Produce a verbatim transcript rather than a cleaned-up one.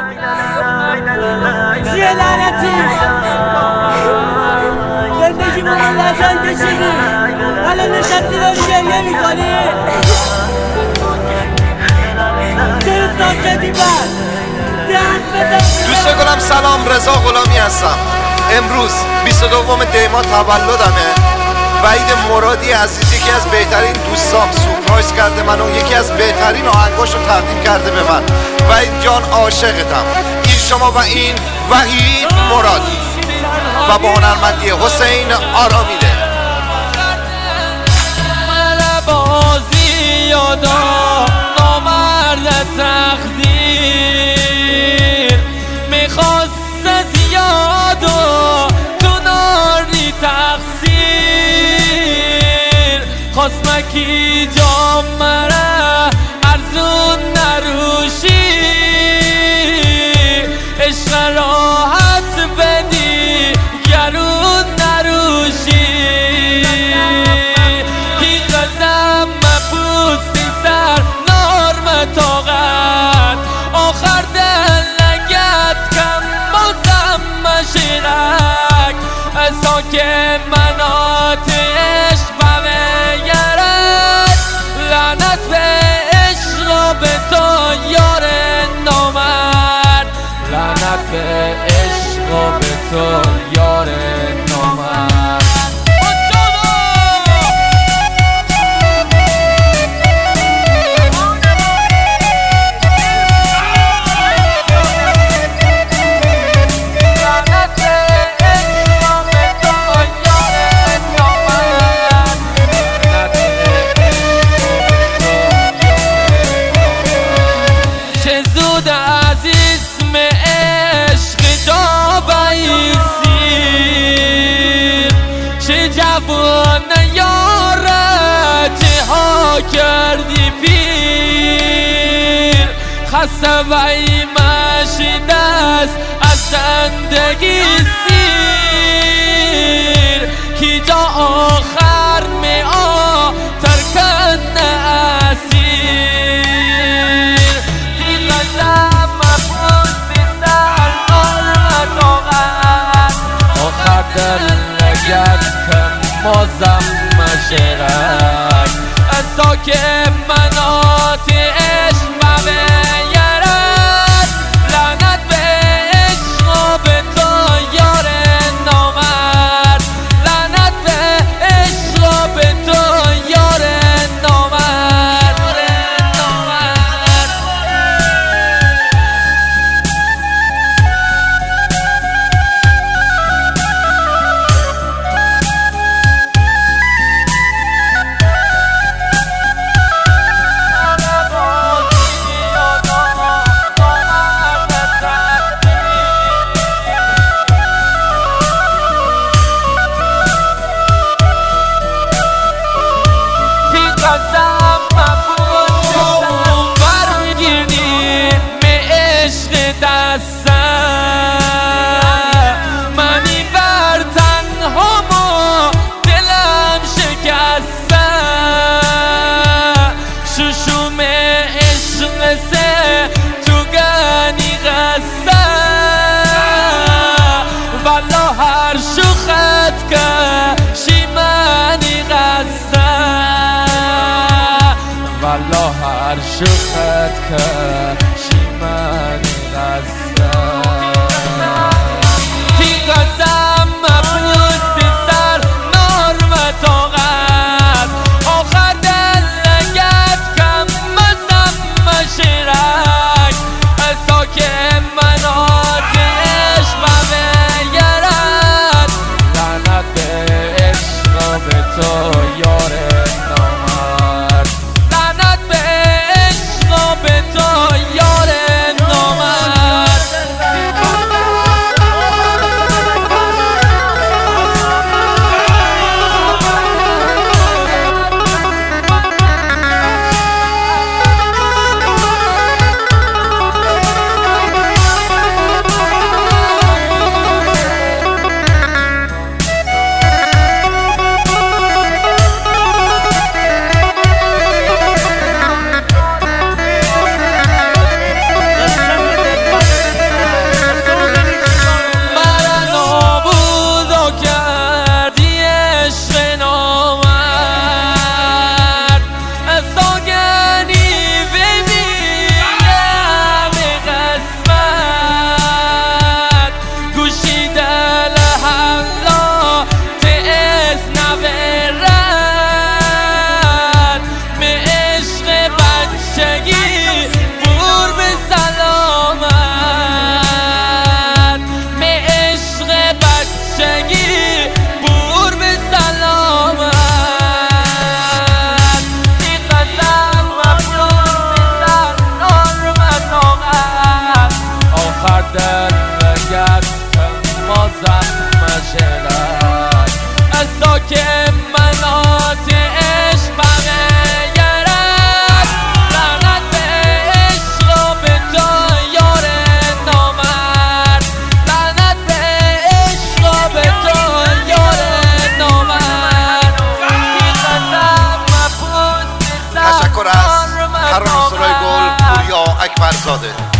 چیه لعنتی زندگی با من لجن کشیدی الان نشستی داری گریه میکنی چرا ساکتی بر دوست گلم سلام، رضا غلامی هستم. امروز بیست و دوم دی ماه تولدمه. وحید مرادی عزیز یکی از بهترین دوستام سورپرایز کرده منو، یکی از بهترین آهنگاشو تقدیم کرده به من. وحید جان عاشقتم. این شما و این وحید مرادی و با هنرمندی حسین آرامیده. من بازی یادا نامرد تقدیر میخواست زیاد و تو ناری تقصیر خواست مکی جام مره ارزون نروشی عشق راحت بدی گرون نروشی دیگه مبوستی سر نارم طاقت آخر دل نگت کم بازم مشیرک ازا که منات عشق بگرد لعنت به عشق به تو یار نامرد لعنت به عشق به تو یار نامرد جوان یاره چه ها کردی پیر خسته و ایمشی دست از زندگی سیر کی جا آخر می آ ترکن اسیر دیگه زم مفروض بیسر نار طاقت آخر دل نگت کم مازم مشرک ازا که منات عشق بگرد لعنت به عشق به تو یار نامرد لعنت به عشق به تو یار نامرد منی بر تنها ما دلم شکسته ششوم عشق سه تو گنی غسته والا هر شوخت که شیمانی غسته والا هر شوخت که شیمانی غسته تیگازم مبوسی سر نارم طاقت آخر دل نگت کم مزم مشیرک ازا که منات عشق بگرد لعنت به عشق به تو یار نامرد لعنت به عشق به تو یار فرزاده.